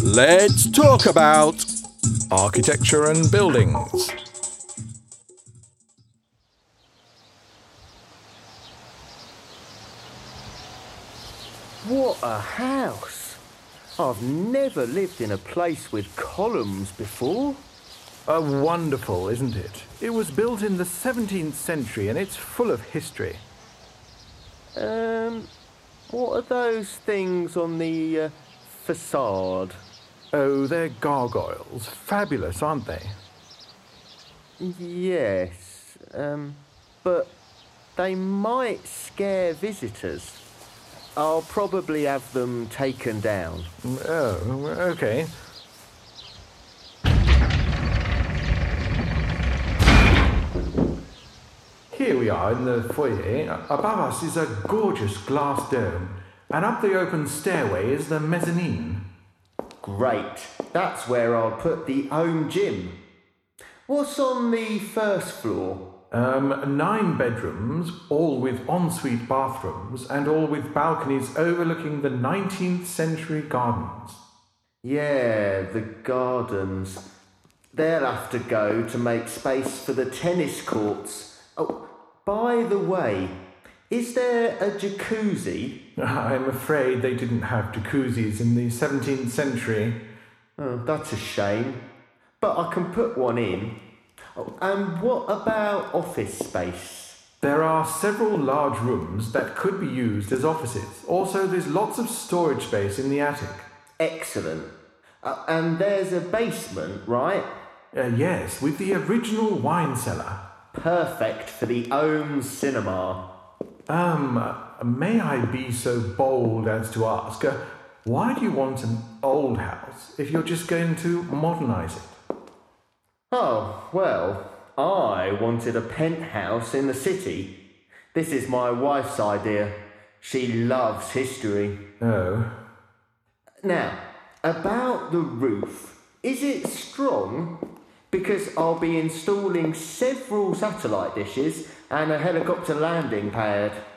Let's talk about architecture and buildings. What a house! I've never lived in a place with columns before. Wonderful, isn't it? It was built in the 17th century and it's full of history. What are those things on the facade? Oh, they're gargoyles. Fabulous, aren't they? Yes, but they might scare visitors. I'll probably have them taken down. Oh, okay. Here we are in the foyer. Above us is a gorgeous glass dome, and up the open stairway is the mezzanine. Great. That's where I'll put the home gym. What's on the first floor? 9 bedrooms, all with ensuite bathrooms, and all with balconies overlooking the 19th century gardens. Yeah, the gardens. They'll have to go to make space for the tennis courts. Oh, by the way, is there a jacuzzi? I'm afraid they didn't have jacuzzis in the 17th century. Oh, that's a shame. But I can put one in. Oh, and what about office space? There are several large rooms that could be used as offices. Also, there's lots of storage space in the attic. Excellent. And there's a basement, right? Yes, with the original wine cellar. Perfect for the home cinema. May I be so bold as to ask, why do you want an old house if you're just going to modernise it? Oh, well, I wanted a penthouse in the city. This is my wife's idea. She loves history. Oh. Now, about the roof, is it strong? Because I'll be installing several satellite dishes and a helicopter landing pad.